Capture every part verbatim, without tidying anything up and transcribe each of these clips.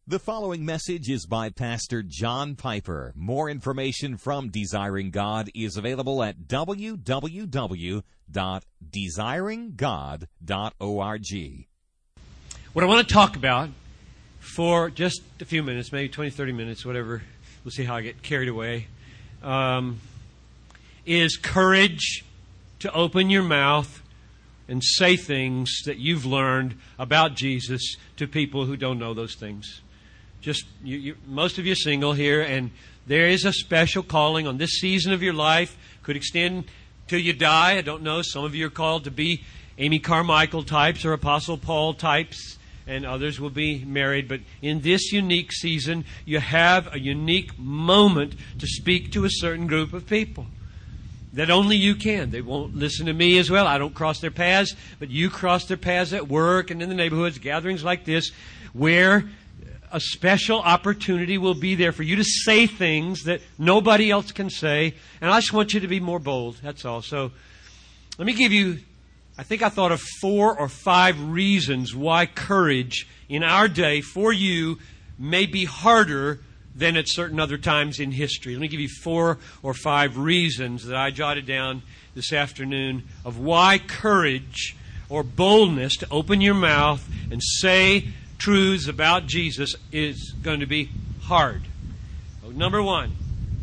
The following message is by Pastor John Piper. More information from Desiring God is available at w w w dot desiring god dot org. What I want to talk about for just a few minutes, maybe twenty, thirty minutes, whatever, we'll see how I get carried away, um, is courage to open your mouth and say things that you've learned about Jesus to people who don't know those things. Just you, you, most of you are single here, and there is a special calling on this season of your life. Could extend till you die. I don't know. Some of you are called to be Amy Carmichael types or Apostle Paul types, and others will be married. But in this unique season, you have a unique moment to speak to a certain group of people that only you can. They won't listen to me as well. I don't cross their paths, but you cross their paths at work and in the neighborhoods, gatherings like this, where a special opportunity will be there for you to say things that nobody else can say. And I just want you to be more bold. That's all. So let me give you, I think I thought of four or five reasons why courage in our day for you may be harder than at certain other times in history. Let me give you four or five reasons that I jotted down this afternoon of why courage or boldness to open your mouth and say truths about Jesus is going to be hard. Number one,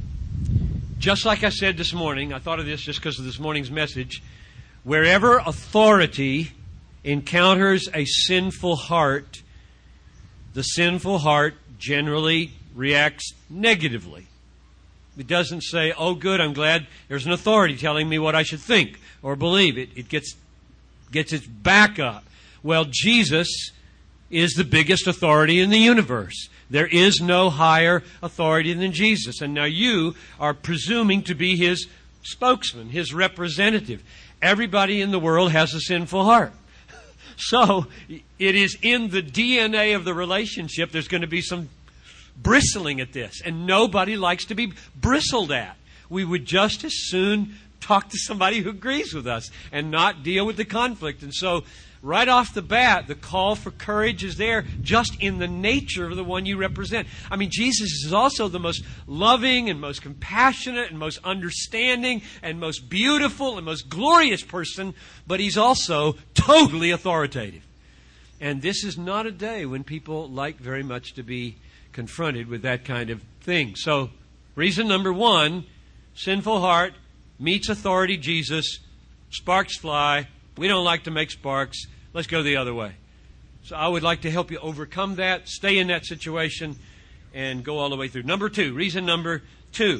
just like I said this morning, I thought of this just because of this morning's message, wherever authority encounters a sinful heart, the sinful heart generally reacts negatively. It doesn't say, oh good, I'm glad there's an authority telling me what I should think or believe. It, it gets, gets its back up. Well, Jesus is the biggest authority in the universe. There is no higher authority than Jesus. And now you are presuming to be His spokesman, His representative. Everybody in the world has a sinful heart. So it is in the D N A of the relationship. There's going to be some bristling at this. And nobody likes to be bristled at. We would just as soon talk to somebody who agrees with us and not deal with the conflict. And so right off the bat, the call for courage is there just in the nature of the one you represent. I mean, Jesus is also the most loving and most compassionate and most understanding and most beautiful and most glorious person, but He's also totally authoritative. And this is not a day when people like very much to be confronted with that kind of thing. So, reason number one, sinful heart meets authority Jesus, sparks fly. We don't like to make sparks. Let's go the other way. So I would like to help you overcome that, stay in that situation, and go all the way through. Number two, reason number two.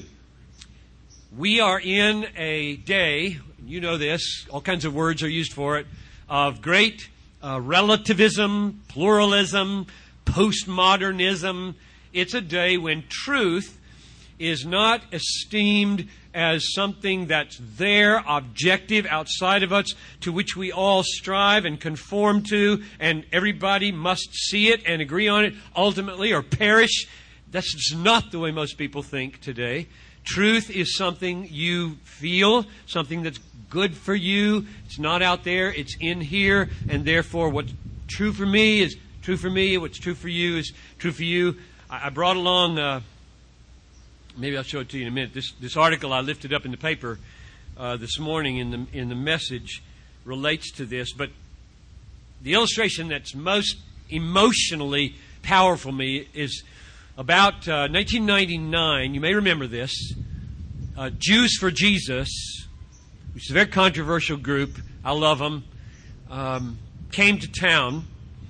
We are in a day, you know this, all kinds of words are used for it, of great uh, relativism, pluralism, postmodernism. It's a day when truth is not esteemed as something that's there, objective, outside of us, to which we all strive and conform to, and everybody must see it and agree on it ultimately or perish. That's just not the way most people think today. Truth is something you feel, something that's good for you. It's not out there, it's in here, and therefore what's true for me is true for me, what's true for you is true for you. I brought along... Uh, Maybe I'll show it to you in a minute. This this article I lifted up in the paper uh, this morning in the in the message relates to this. But the illustration that's most emotionally powerful for me is about uh, nineteen ninety-nine. You may remember this. Uh, Jews for Jesus, which is a very controversial group. I love them. Um, came to town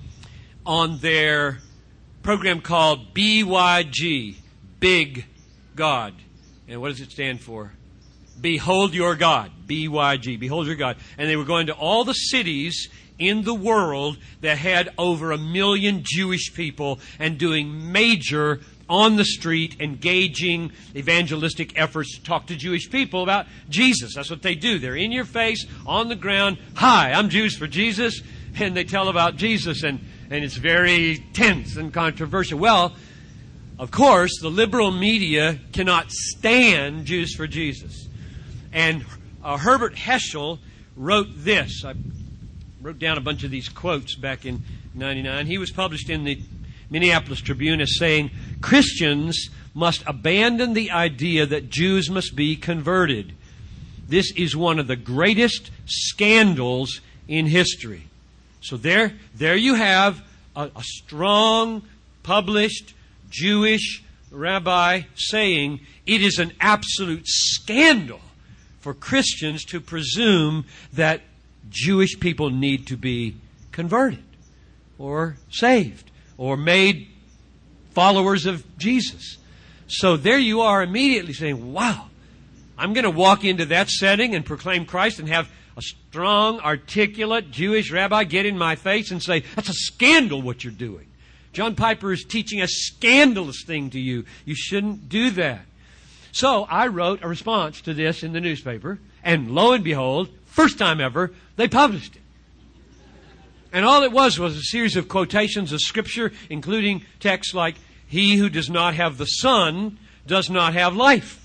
on their program called B Y G, Big God. And what does it stand for? Behold your God. B Y G. Behold your God. And they were going to all the cities in the world that had over a million Jewish people and doing major on the street, engaging evangelistic efforts to talk to Jewish people about Jesus. That's what they do. They're in your face, on the ground. Hi, I'm Jews for Jesus. And they tell about Jesus. And, and it's very tense and controversial. Well, of course, the liberal media cannot stand Jews for Jesus. And uh, Herbert Heschel wrote this. I wrote down a bunch of these quotes back in ninety-nine. He was published in the Minneapolis Tribune as saying, Christians must abandon the idea that Jews must be converted. This is one of the greatest scandals in history. So there, there you have a, a strong, published Jewish rabbi saying it is an absolute scandal for Christians to presume that Jewish people need to be converted or saved or made followers of Jesus. So there you are immediately saying, wow, I'm going to walk into that setting and proclaim Christ and have a strong, articulate Jewish rabbi get in my face and say, that's a scandal what you're doing. John Piper is teaching a scandalous thing to you. You shouldn't do that. So I wrote a response to this in the newspaper, and lo and behold, first time ever, they published it. And all it was was a series of quotations of Scripture, including texts like, he who does not have the Son does not have life.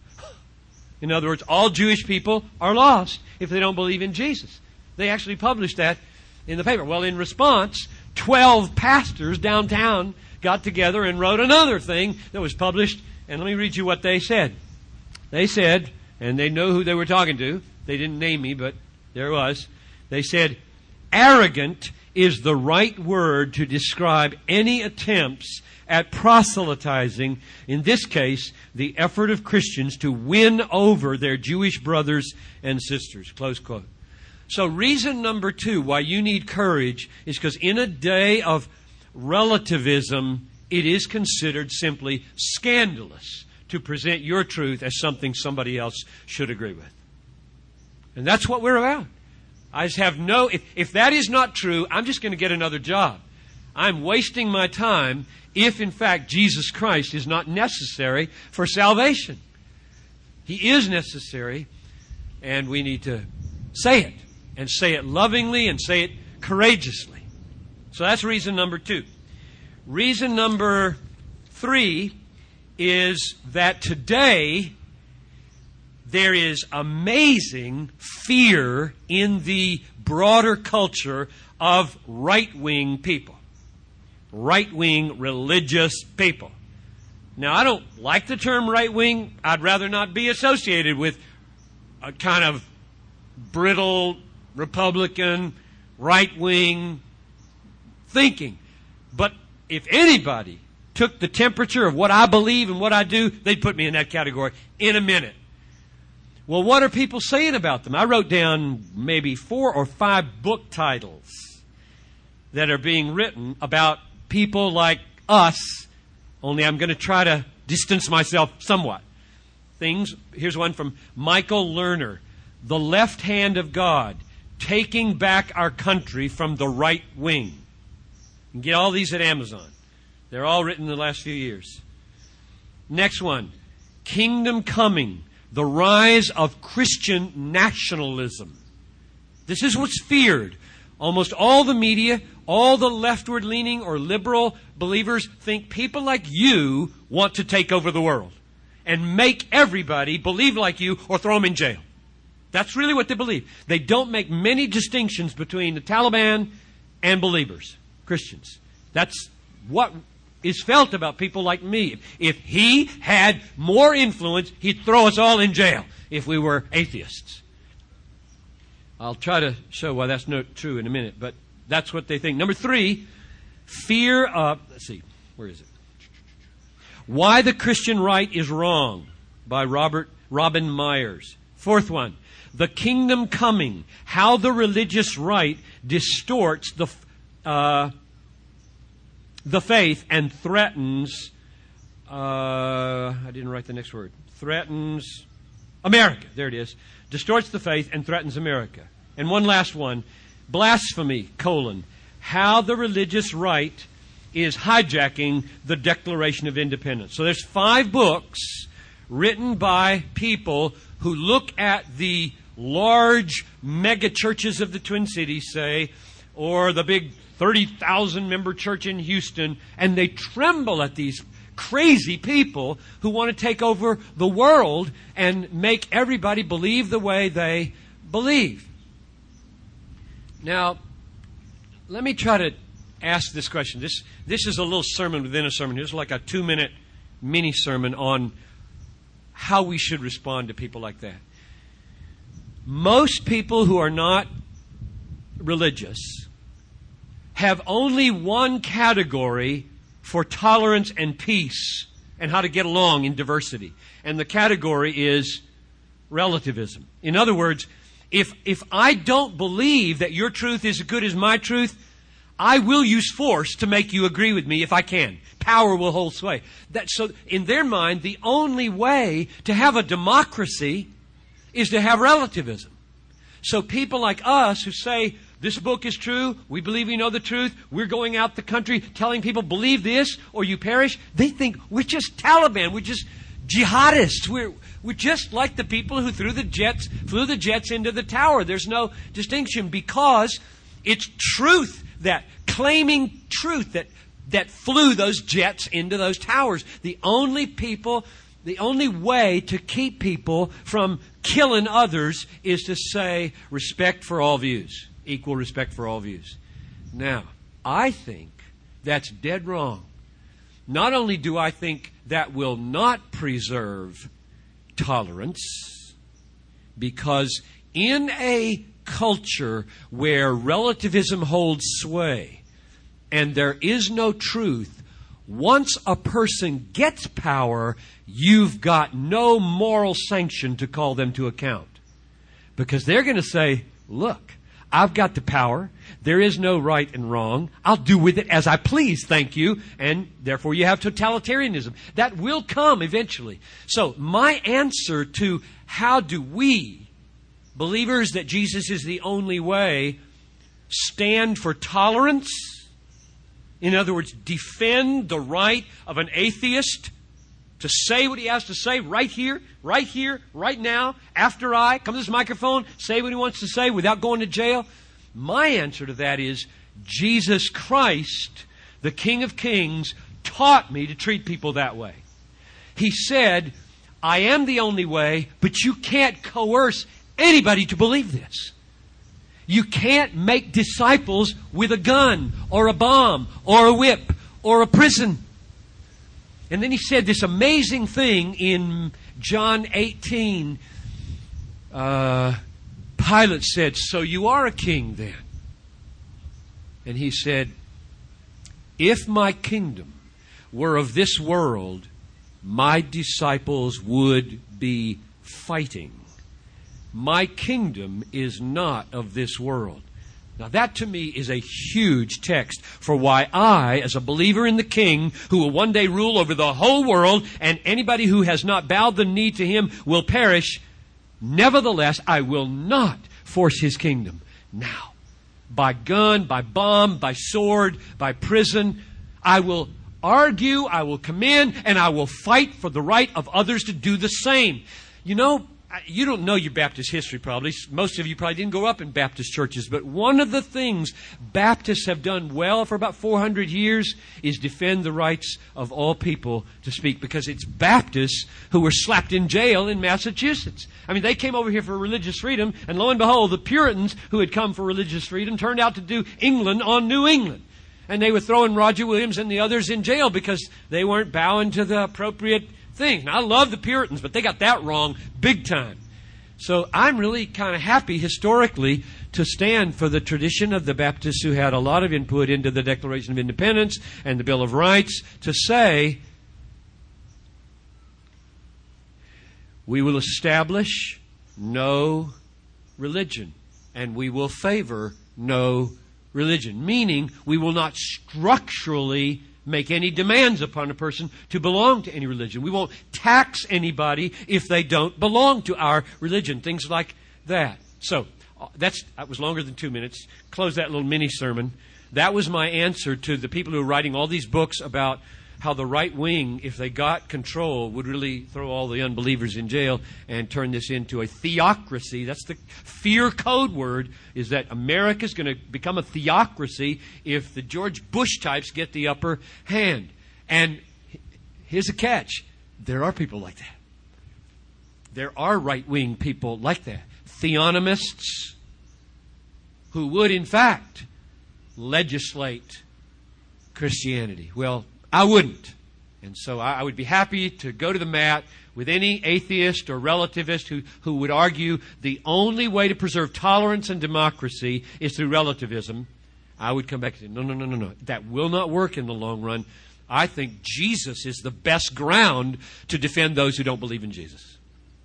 In other words, all Jewish people are lost if they don't believe in Jesus. They actually published that in the paper. Well, in response, twelve pastors downtown got together and wrote another thing that was published. And let me read you what they said. They said, and they know who they were talking to. They didn't name me, but there it was. They said, arrogant is the right word to describe any attempts at proselytizing, in this case, the effort of Christians to win over their Jewish brothers and sisters. Close quote. So reason number two why you need courage is because in a day of relativism, it is considered simply scandalous to present your truth as something somebody else should agree with. And that's what we're about. I just have no, if, if that is not true, I'm just going to get another job. I'm wasting my time if, in fact, Jesus Christ is not necessary for salvation. He is necessary, and we need to say it, and say it lovingly, and say it courageously. So that's reason number two. Reason number three is that today there is amazing fear in the broader culture of right-wing people. Right-wing religious people. Now, I don't like the term right-wing. I'd rather not be associated with a kind of brittle, Republican, right-wing thinking. But if anybody took the temperature of what I believe and what I do, they'd put me in that category in a minute. Well, what are people saying about them? I wrote down maybe four or five book titles that are being written about people like us, only I'm going to try to distance myself somewhat. Things, here's one from Michael Lerner, The Left Hand of God, Taking Back Our Country from the Right Wing. You can get all these at Amazon. They're all written in the last few years. Next one, Kingdom Coming, The Rise of Christian Nationalism. This is what's feared. Almost all the media, all the leftward-leaning or liberal believers think people like you want to take over the world and make everybody believe like you or throw them in jail. That's really what they believe. They don't make many distinctions between the Taliban and believers, Christians. That's what is felt about people like me. If he had more influence, he'd throw us all in jail if we were atheists. I'll try to show why that's not true in a minute, but that's what they think. Number three, fear of, let's see, where is it? Why the Christian Right is Wrong by Robert Robin Myers. Fourth one, The Kingdom Coming, How the Religious Right Distorts the uh, the faith and threatens, uh, I didn't write the next word, threatens America. There it is. Distorts the faith and threatens America. And one last one, blasphemy, colon, how the religious right is hijacking the Declaration of Independence. So there's five books written by people who look at the large mega churches of the Twin Cities, say, or the big thirty thousand member church in Houston, and they tremble at these crazy people who want to take over the world and make everybody believe the way they believe. Now, let me try to ask this question. This, this is a little sermon within a sermon. It's like a two-minute mini sermon on how we should respond to people like that. Most people who are not religious have only one category for tolerance and peace and how to get along in diversity. And the category is relativism. In other words, if, if I don't believe that your truth is as good as my truth, I will use force to make you agree with me if I can. Power will hold sway. That, so in their mind, the only way to have a democracy is to have relativism. So people like us who say, this book is true, we believe we know the truth, we're going out the country telling people, believe this or you perish, they think we're just Taliban, we're just jihadists, we're, we're just like the people who threw the jets, flew the jets into the tower. There's no distinction because it's truth that, claiming truth that, that flew those jets into those towers. The only people, the only way to keep people from killing others is to say respect for all views, equal respect for all views. Now, I think that's dead wrong. Not only do I think that will not preserve tolerance, because in a culture where relativism holds sway and there is no truth, once a person gets power, you've got no moral sanction to call them to account. Because they're going to say, look, I've got the power. There is no right and wrong. I'll do with it as I please, thank you. And therefore you have totalitarianism. That will come eventually. So my answer to how do we, believers that Jesus is the only way, stand for tolerance? In other words, defend the right of an atheist to say what he has to say right here, right here, right now, after I come to this microphone, say what he wants to say without going to jail. My answer to that is Jesus Christ, the King of Kings, taught me to treat people that way. He said, I am the only way, but you can't coerce anybody to believe this. You can't make disciples with a gun or a bomb or a whip or a prison. And then he said this amazing thing in John eighteen. Uh, Pilate said, so you are a king then? And he said, if my kingdom were of this world, my disciples would be fighting. My kingdom is not of this world. Now that to me is a huge text for why I, as a believer in the King, who will one day rule over the whole world, and anybody who has not bowed the knee to Him will perish, nevertheless, I will not force His kingdom. Now, by gun, by bomb, by sword, by prison, I will argue, I will come in, and I will fight for the right of others to do the same. You know, you don't know your Baptist history probably. Most of you probably didn't grow up in Baptist churches. But one of the things Baptists have done well for about four hundred years is defend the rights of all people to speak. Because it's Baptists who were slapped in jail in Massachusetts. I mean, they came over here for religious freedom. And lo and behold, the Puritans who had come for religious freedom turned out to do England on New England. And they were throwing Roger Williams and the others in jail because they weren't bowing to the appropriate thing. Now, I love the Puritans, but they got that wrong big time. So I'm really kind of happy historically to stand for the tradition of the Baptists who had a lot of input into the Declaration of Independence and the Bill of Rights to say, we will establish no religion and we will favor no religion. Meaning, we will not structurally make any demands upon a person to belong to any religion. We won't tax anybody if they don't belong to our religion. Things like that. So, that's, that was longer than two minutes. Close that little mini sermon. That was my answer to the people who are writing all these books about how the right wing, if they got control, would really throw all the unbelievers in jail and turn this into a theocracy. That's the fear code word, is that America's going to become a theocracy if the George Bush types get the upper hand. And here's a catch. There are people like that. There are right-wing people like that. Theonomists who would, in fact, legislate Christianity. Well, I wouldn't. And so I would be happy to go to the mat with any atheist or relativist who, who would argue the only way to preserve tolerance and democracy is through relativism. I would come back and say, no, no, no, no, no. That will not work in the long run. I think Jesus is the best ground to defend those who don't believe in Jesus.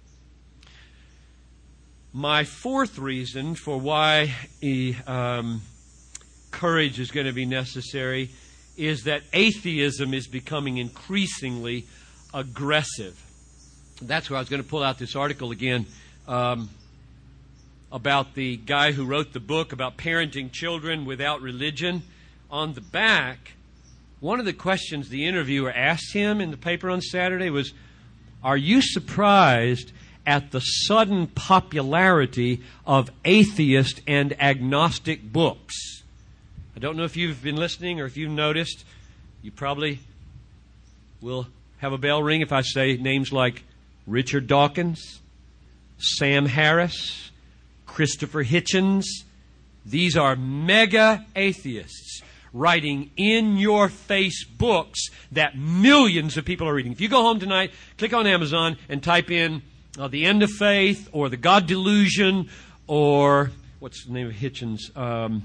My fourth reason for why um, courage is going to be necessary is that atheism is becoming increasingly aggressive. That's where I was going to pull out this article again um, about the guy who wrote the book about parenting children without religion. On the back, one of the questions the interviewer asked him in the paper on Saturday was, are you surprised at the sudden popularity of atheist and agnostic books? I don't know if you've been listening or if you've noticed. You probably will have a bell ring if I say names like Richard Dawkins, Sam Harris, Christopher Hitchens. These are mega atheists writing in-your-face books that millions of people are reading. If you go home tonight, click on Amazon and type in uh, The End of Faith or The God Delusion or, what's the name of Hitchens? Um,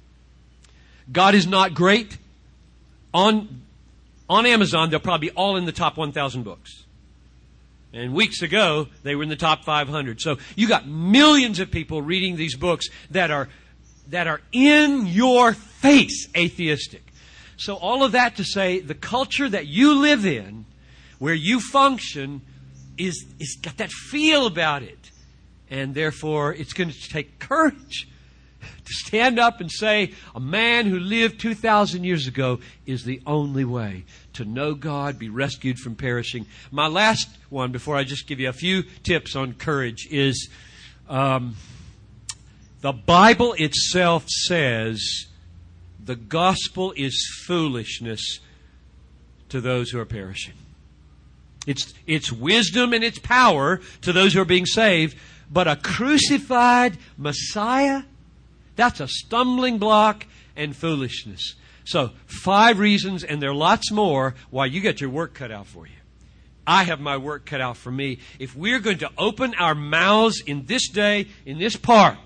God is Not Great. On, on Amazon, they'll probably be all in the top one thousand books. And weeks ago, they were in the top five hundred. So you got millions of people reading these books that are, that are in your face atheistic. So all of that to say, the culture that you live in, where you function, is, is got that feel about it. And therefore, it's going to take courage to stand up and say, a man who lived two thousand years ago is the only way to know God, be rescued from perishing. My last one, before I just give you a few tips on courage, is um, the Bible itself says the gospel is foolishness to those who are perishing. It's, it's wisdom and it's power to those who are being saved, but a crucified Messiah, that's a stumbling block and foolishness. So, five reasons, and there are lots more, why you get your work cut out for you. I have my work cut out for me. If we're going to open our mouths in this day, in this park,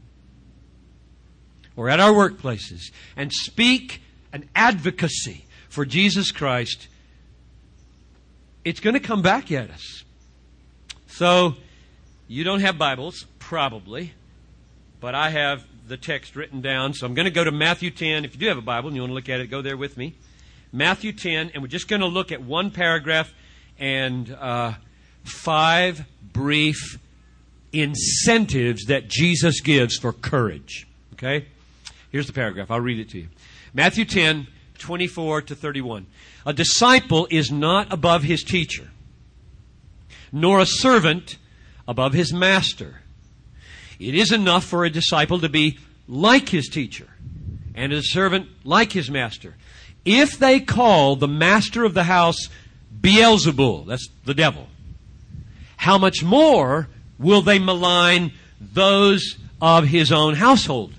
or at our workplaces, and speak an advocacy for Jesus Christ, it's going to come back at us. So, you don't have Bibles, probably, but I have the text written down. So I'm going to go to Matthew ten. If you do have a Bible and you want to look at it, go there with me. Matthew ten, and we're just going to look at one paragraph and uh, five brief incentives that Jesus gives for courage. Okay? Here's the paragraph. I'll read it to you. Matthew ten, twenty-four to thirty-one. A disciple is not above his teacher, nor a servant above his master. It is enough for a disciple to be like his teacher and a servant like his master. If they call the master of the house Beelzebul, that's the devil, how much more will they malign those of his own household?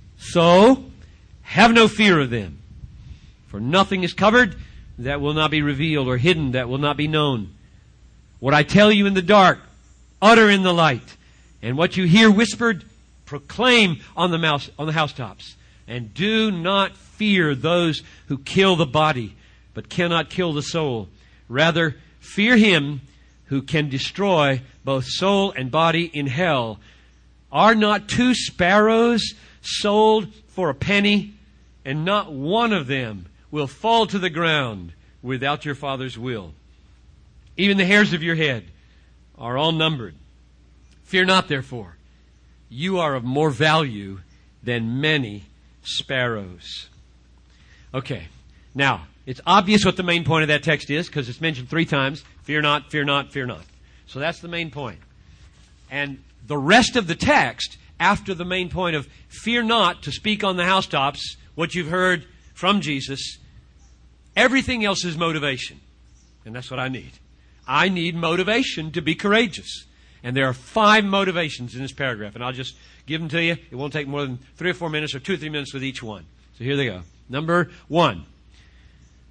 So, have no fear of them. For nothing is covered that will not be revealed, or hidden that will not be known. What I tell you in the dark, utter in the light. And what you hear whispered, proclaim on the mouse, on the housetops. And do not fear those who kill the body, but cannot kill the soul. Rather, fear him who can destroy both soul and body in hell. Are not two sparrows sold for a penny? And not one of them will fall to the ground without your Father's will. Even the hairs of your head are all numbered. Fear not, therefore. You are of more value than many sparrows. Okay. Now, it's obvious what the main point of that text is because it's mentioned three times. Fear not, fear not, fear not. So that's the main point. And the rest of the text, after the main point of fear not to speak on the housetops, what you've heard from Jesus, everything else is motivation. And that's what I need. I need motivation to be courageous. And there are five motivations in this paragraph, and I'll just give them to you. It won't take more than three or four minutes or two or three minutes with each one. So here they go. Number one,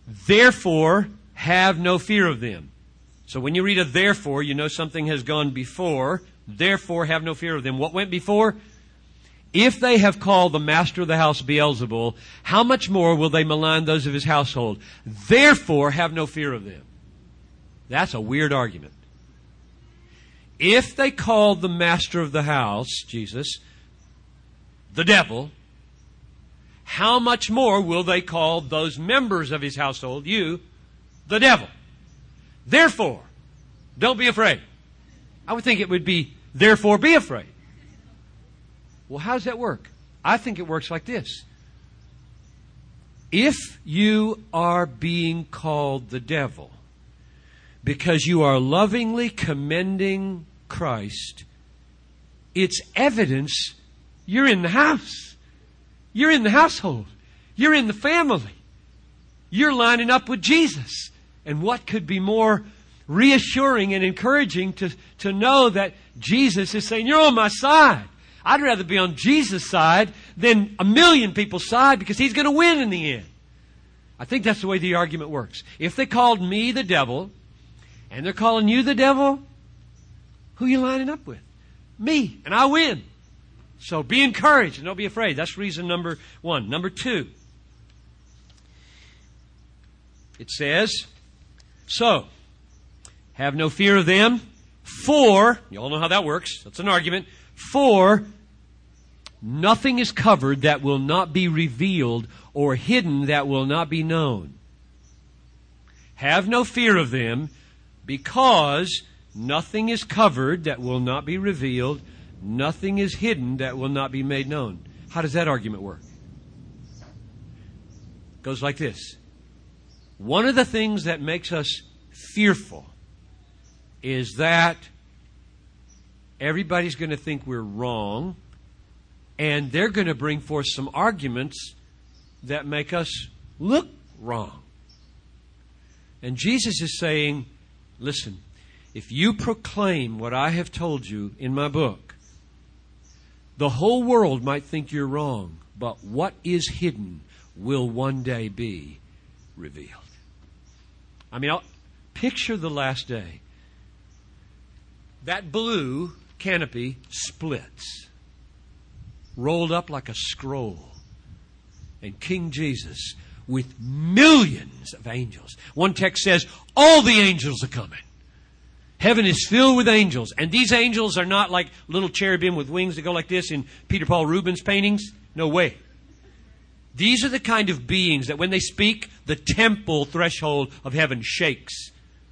Therefore, have no fear of them. So when you read a therefore, you know something has gone before. Therefore, have no fear of them. What went before? If they have called the master of the house Beelzebul, how much more will they malign those of his household? Therefore, have no fear of them. That's a weird argument. If they called the master of the house, Jesus, the devil, how much more will they call those members of his household, you, the devil? Therefore, don't be afraid. I would think it would be, therefore be afraid. Well, how does that work? I think it works like this. If you are being called the devil because you are lovingly commending Christ, it's evidence you're in the house. You're in the household. You're in the family. You're lining up with Jesus. And what could be more reassuring and encouraging to, to know that Jesus is saying, you're on my side. I'd rather be on Jesus' side than a million people's side because He's going to win in the end. I think that's the way the argument works. If they called me the devil and they're calling you the devil, who are you lining up with? Me. And I win. So be encouraged and don't be afraid. That's reason number one. Number two. It says, so, have no fear of them, for, you all know how that works. That's an argument. For nothing is covered that will not be revealed or hidden that will not be known. Have no fear of them because nothing is covered that will not be revealed. Nothing is hidden that will not be made known. How does that argument work? It goes like this. One of the things that makes us fearful is that everybody's going to think we're wrong, and they're going to bring forth some arguments that make us look wrong. And Jesus is saying, listen, if you proclaim what I have told you in my book, the whole world might think you're wrong, but what is hidden will one day be revealed. I mean, I'll picture the last day. That blue canopy splits, rolled up like a scroll, and King Jesus with millions of angels. One text says, all the angels are coming. Heaven is filled with angels. And these angels are not like little cherubim with wings that go like this in Peter Paul Rubens' paintings. No way. These are the kind of beings that when they speak, the temple threshold of heaven shakes.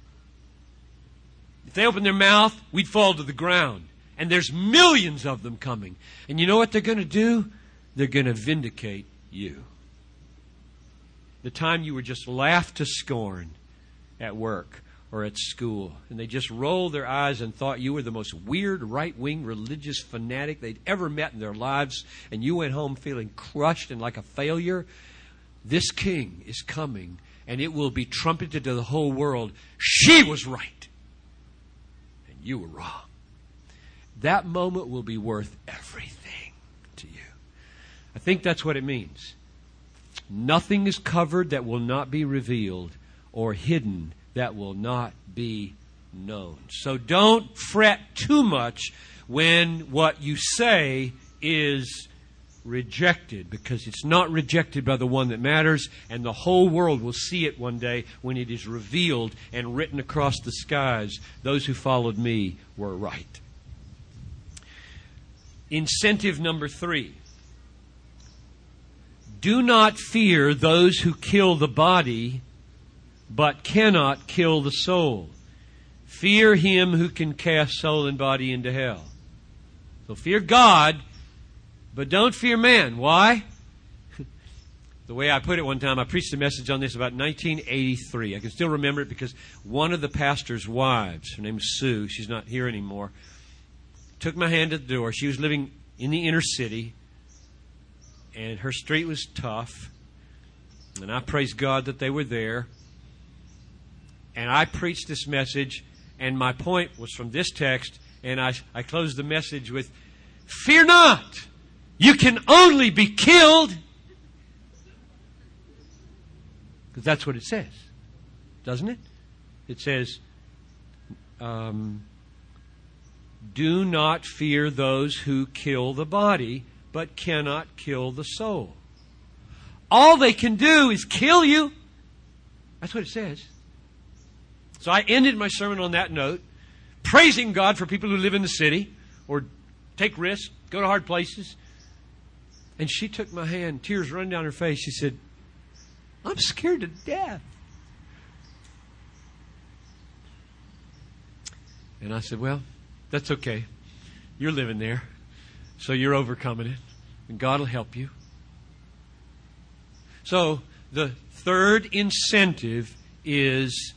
If they open their mouth, we'd fall to the ground. And there's millions of them coming. And you know what they're going to do? They're going to vindicate you. The time you were just laughed to scorn at work or at school, and they just rolled their eyes and thought you were the most weird right-wing religious fanatic they'd ever met in their lives, and you went home feeling crushed and like a failure. This king is coming, and it will be trumpeted to the whole world. She was right, and you were wrong. That moment will be worth everything to you. I think that's what it means. Nothing is covered that will not be revealed, or hidden that will not be known. So don't fret too much when what you say is rejected, because it's not rejected by the one that matters, and the whole world will see it one day when it is revealed and written across the skies. Those who followed me were right. Incentive number three. Do not fear those who kill the body, but cannot kill the soul. Fear him who can cast soul and body into hell. So fear God, but don't fear man. Why? The way I put it one time, I preached a message on this about nineteen eighty-three. I can still remember it because one of the pastor's wives, her name is Sue, she's not here anymore, took my hand at the door. She was living in the inner city, and her street was tough. And I praised God that they were there. And I preached this message, and my point was from this text, and I, I closed the message with, fear not, you can only be killed. Because that's what it says, doesn't it? It says, um, do not fear those who kill the body, but cannot kill the soul. All they can do is kill you. That's what it says. So I ended my sermon on that note, praising God for people who live in the city or take risks, go to hard places. And she took my hand, tears running down her face. She said, I'm scared to death. And I said, well, that's okay. You're living there, so you're overcoming it, and God will help you. So the third incentive is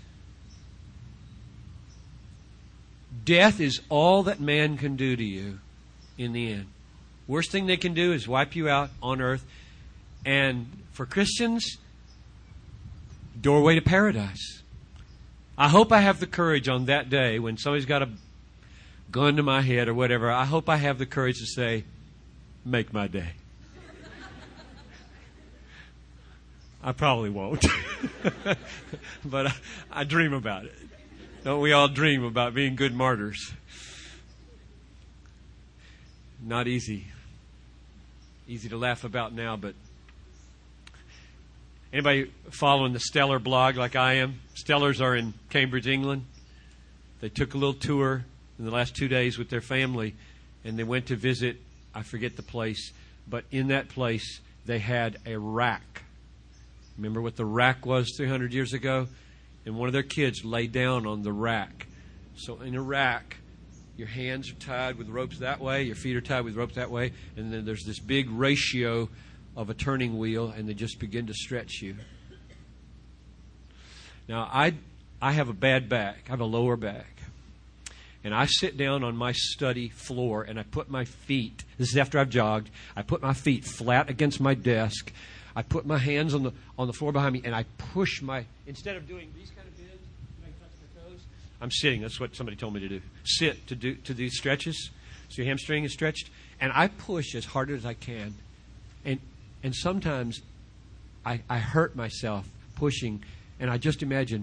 death is all that man can do to you in the end. Worst thing they can do is wipe you out on earth. And for Christians, doorway to paradise. I hope I have the courage on that day when somebody's got a gun to my head or whatever. I hope I have the courage to say, make my day. I probably won't. But I, I dream about it. Don't we all dream about being good martyrs? Not easy. Easy to laugh about now, but anybody following the Stellar blog like I am? Stellars are in Cambridge, England. They took a little tour in the last two days with their family, and they went to visit, I forget the place, but in that place they had a rack. Remember what the rack was three hundred years ago? And one of their kids lay down on the rack. So in a rack, your hands are tied with ropes that way, your feet are tied with ropes that way, and then there's this big ratio of a turning wheel, and they just begin to stretch you. Now, I, I have a bad back. I have a lower back. And I sit down on my study floor, and I put my feet, this is after I've jogged, I put my feet flat against my desk. I put my hands on the on the floor behind me, and I push my, instead of doing these kind of bends, I touch my toes, I'm sitting. That's what somebody told me to do. Sit to do to these stretches. So your hamstring is stretched. And I push as hard as I can. And and sometimes I, I hurt myself pushing, and I just imagine,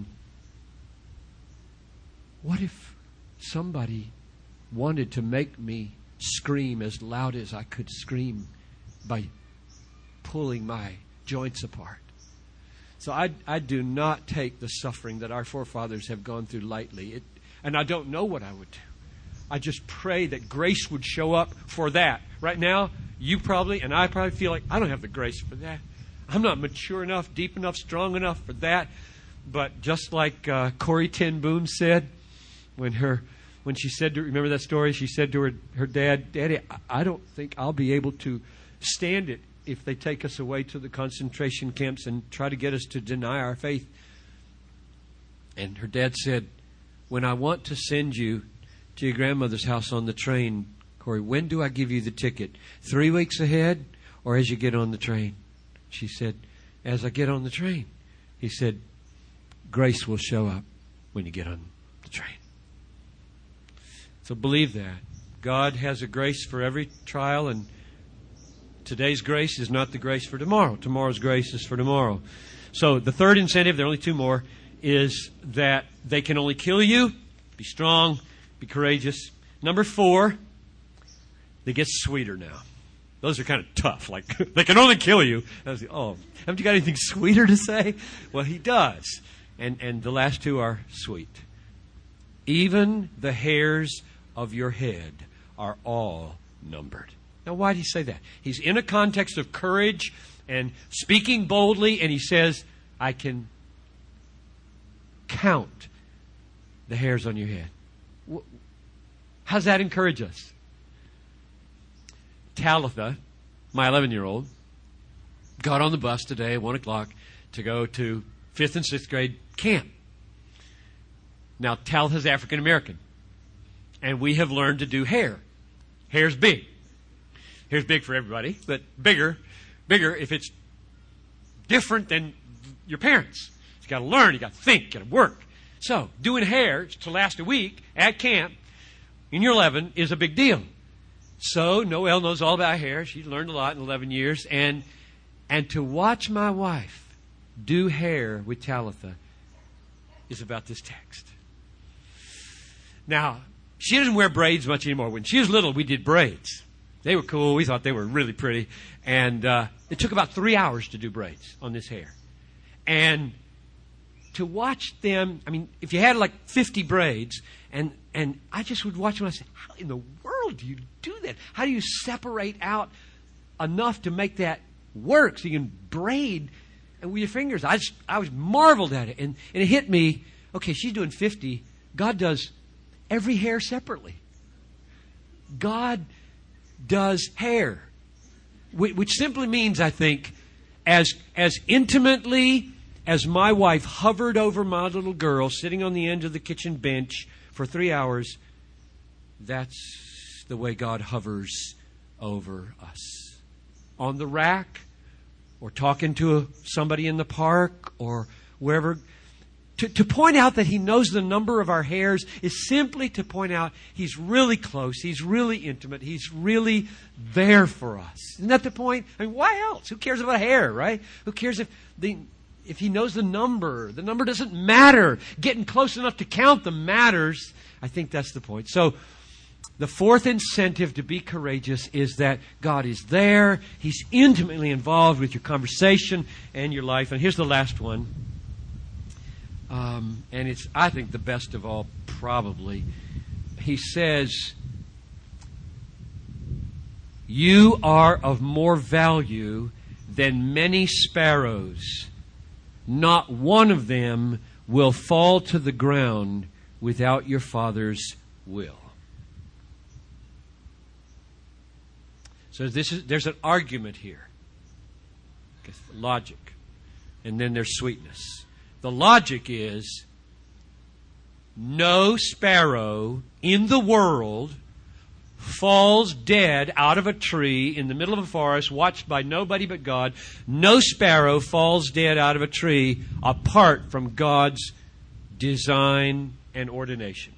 what if somebody wanted to make me scream as loud as I could scream by pulling my joints apart? So I, I do not take the suffering that our forefathers have gone through lightly. It, and I don't know what I would do. I just pray that grace would show up for that. Right now, you probably, and I probably feel like I don't have the grace for that. I'm not mature enough, deep enough, strong enough for that. But just like uh, Corrie ten Boom said, when her, when she said to, remember that story? She said to her, her dad, Daddy, I don't think I'll be able to stand it if they take us away to the concentration camps and try to get us to deny our faith. And her dad said, when I want to send you to your grandmother's house on the train, Corrie, when do I give you the ticket? Three weeks ahead or as you get on the train? She said, as I get on the train. He said, grace will show up when you get on the train. So believe that. God has a grace for every trial, and today's grace is not the grace for tomorrow. Tomorrow's grace is for tomorrow. So the third incentive, there are only two more, is that they can only kill you. Be strong. Be courageous. Number four, they get sweeter now. Those are kind of tough. Like, they can only kill you. I was like, oh, haven't you got anything sweeter to say? Well, he does. And, and the last two are sweet. Even the hairs of your head are all numbered. Now, why did he say that? He's in a context of courage and speaking boldly, and he says, I can count the hairs on your head. How does that encourage us? Talitha, my eleven-year-old, got on the bus today at one o'clock to go to fifth and sixth grade camp. Now, Talitha's African-American, and we have learned to do hair. Hair's big. Hair's big for everybody, but bigger, bigger if it's different than your parents. You got to learn, you got to think, you got to work. So, doing hair to last a week at camp in your eleven is a big deal. So, Noelle knows all about hair. She's learned a lot in eleven years. And, and to watch my wife do hair with Talitha is about this text. Now, she doesn't wear braids much anymore. When she was little, we did braids. They were cool. We thought they were really pretty. And uh, it took about three hours to do braids on this hair. And to watch them, I mean, if you had like fifty braids, and, and I just would watch them and I said, how in the world do you do that? How do you separate out enough to make that work so you can braid and with your fingers? I just, I was marveled at it. And, and it hit me, okay, she's doing fifty. God does every hair separately. God does hair, which simply means, I think, as as intimately as my wife hovered over my little girl sitting on the end of the kitchen bench for three hours, that's the way God hovers over us. On the rack, or talking to a, somebody in the park, or wherever. To, to point out that He knows the number of our hairs is simply to point out He's really close, He's really intimate, He's really there for us. Isn't that the point? I mean, why else? Who cares about hair, right? Who cares if the if He knows the number? The number doesn't matter. Getting close enough to count them matters. I think that's the point. So, the fourth incentive to be courageous is that God is there. He's intimately involved with your conversation and your life. And here's the last one. Um, and it's, I think, the best of all, probably. He says, you are of more value than many sparrows. Not one of them will fall to the ground without your Father's will. So this is, there's an argument here. Logic. And then there's sweetness. The logic is, no sparrow in the world falls dead out of a tree in the middle of a forest watched by nobody but God. No sparrow falls dead out of a tree apart from God's design and ordination.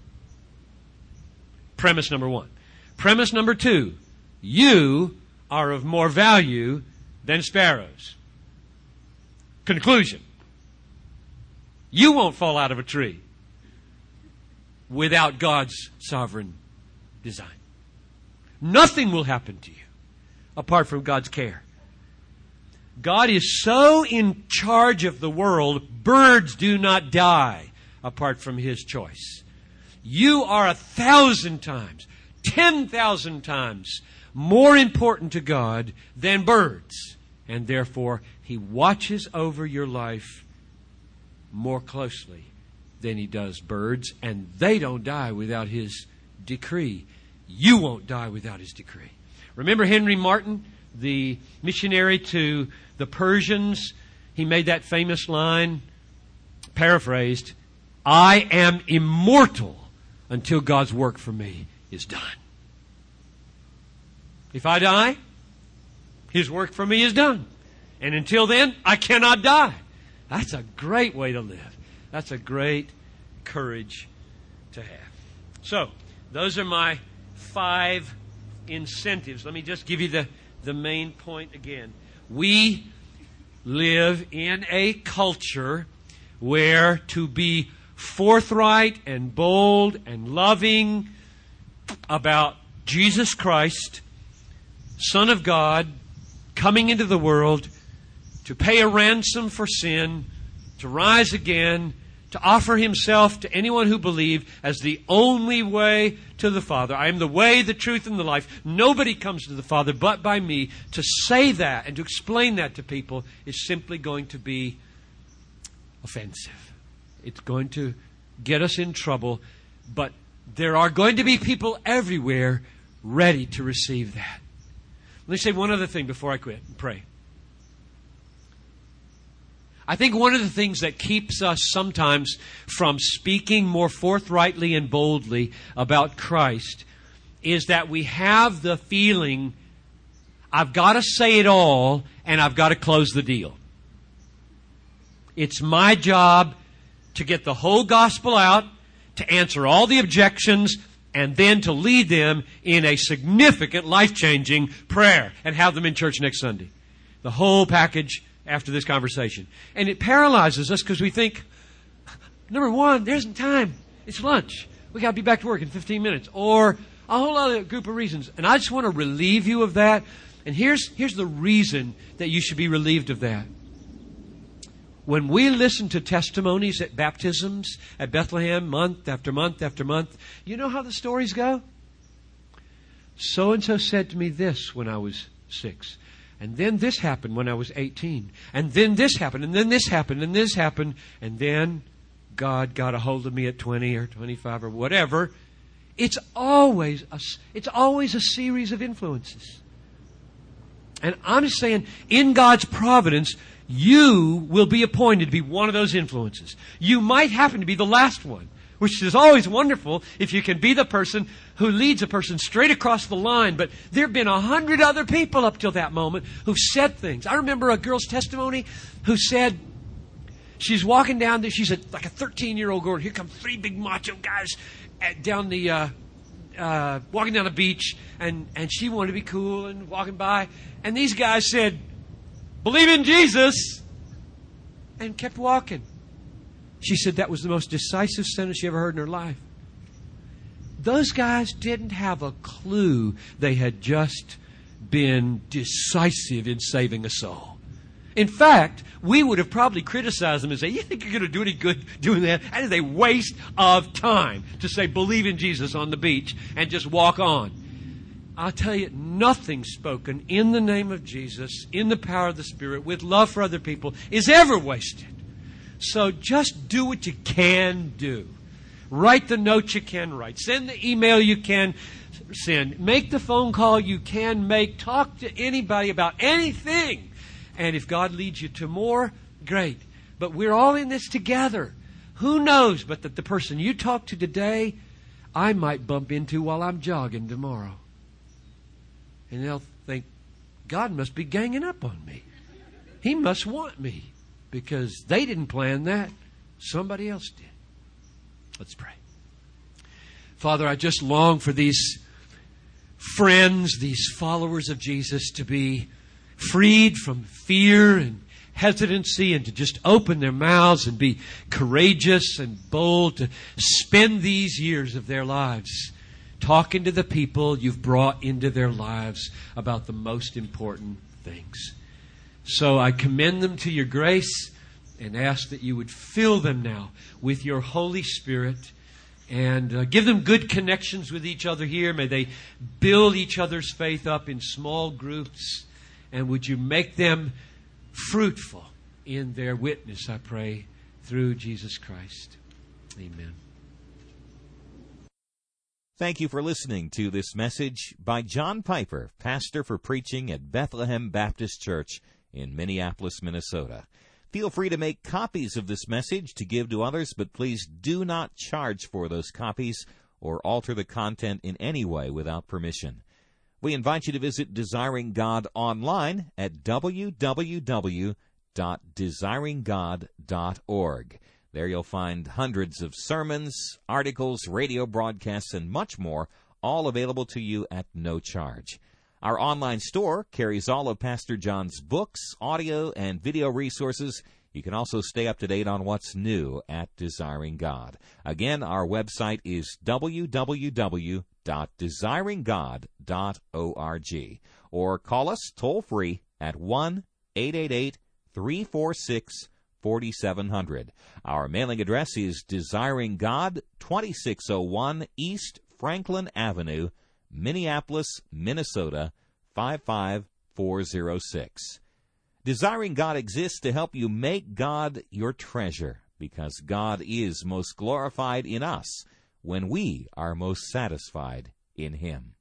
Premise number one. Premise number two. You are of more value than sparrows. Conclusion. You won't fall out of a tree without God's sovereign design. Nothing will happen to you apart from God's care. God is so in charge of the world, birds do not die apart from His choice. You are a thousand times, ten thousand times more important to God than birds. And therefore, He watches over your life more closely than He does birds, and they don't die without His decree. You won't die without His decree. Remember Henry Martyn, the missionary to the Persians? He made that famous line, paraphrased, I am immortal until God's work for me is done. If I die, His work for me is done. And until then, I cannot die. That's a great way to live. That's a great courage to have. So, those are my five incentives. Let me just give you the, the main point again. We live in a culture where to be forthright and bold and loving about Jesus Christ, Son of God, coming into the world to pay a ransom for sin, to rise again, to offer Himself to anyone who believed as the only way to the Father. I am the way, the truth, and the life. Nobody comes to the Father but by me. To say that and to explain that to people is simply going to be offensive. It's going to get us in trouble. But there are going to be people everywhere ready to receive that. Let me say one other thing before I quit and pray. I think one of the things that keeps us sometimes from speaking more forthrightly and boldly about Christ is that we have the feeling, I've got to say it all and I've got to close the deal. It's my job to get the whole gospel out, to answer all the objections, and then to lead them in a significant, life-changing prayer and have them in church next Sunday. The whole package after this conversation. And it paralyzes us because we think, number one, there isn't time. It's lunch. We got to be back to work in fifteen minutes. Or a whole other group of reasons. And I just want to relieve you of that. And here's, here's the reason that you should be relieved of that. When we listen to testimonies at baptisms at Bethlehem month after month after month, you know how the stories go? So-and-so said to me this when I was six. And then this happened when I was eighteen. And then this happened. And then this happened. And this happened. And then God got a hold of me at twenty or twenty-five or whatever. It's always a, it's always a series of influences. And I'm just saying, in God's providence, you will be appointed to be one of those influences. You might happen to be the last one, which is always wonderful if you can be the person who leads a person straight across the line. But there have been a hundred other people up till that moment who've said things. I remember a girl's testimony who said she's walking down there. She's a, like a thirteen-year-old girl. Here come three big macho guys at, down the uh, uh, walking down the beach, and and she wanted to be cool and walking by, and these guys said, "Believe in Jesus," and kept walking. She said that was the most decisive sentence she ever heard in her life. Those guys didn't have a clue they had just been decisive in saving a soul. In fact, we would have probably criticized them and say, "You think you're going to do any good doing that? That is a waste of time to say, believe in Jesus on the beach and just walk on." I'll tell you, nothing spoken in the name of Jesus, in the power of the Spirit, with love for other people, is ever wasted. So just do what you can do. Write the note you can write. Send the email you can send. Make the phone call you can make. Talk to anybody about anything. And if God leads you to more, great. But we're all in this together. Who knows but that the person you talk to today, I might bump into while I'm jogging tomorrow. And they'll think, God must be ganging up on me. He must want me. Because they didn't plan that. Somebody else did. Let's pray. Father, I just long for these friends, these followers of Jesus, to be freed from fear and hesitancy and to just open their mouths and be courageous and bold to spend these years of their lives talking to the people you've brought into their lives about the most important things. So I commend them to your grace and ask that you would fill them now with your Holy Spirit and uh, give them good connections with each other here. May they build each other's faith up in small groups. And would you make them fruitful in their witness, I pray, through Jesus Christ. Amen. Thank you for listening to this message by John Piper, pastor for preaching at Bethlehem Baptist Church in Minneapolis, Minnesota. Feel free to make copies of this message to give to others, but please do not charge for those copies or alter the content in any way without permission. We invite you to visit Desiring God online at w w w dot desiring god dot org. There you'll find hundreds of sermons, articles, radio broadcasts, and much more, all available to you at no charge. Our online store carries all of Pastor John's books, audio, and video resources. You can also stay up to date on what's new at Desiring God. Again, our website is w w w dot desiring god dot org, or call us toll-free at one eight eight eight, three four six, four seven zero zero. Our mailing address is Desiring God, twenty-six oh one East Franklin Avenue, Minneapolis, Minnesota, five five four zero six. Desiring God exists to help you make God your treasure, because God is most glorified in us when we are most satisfied in Him.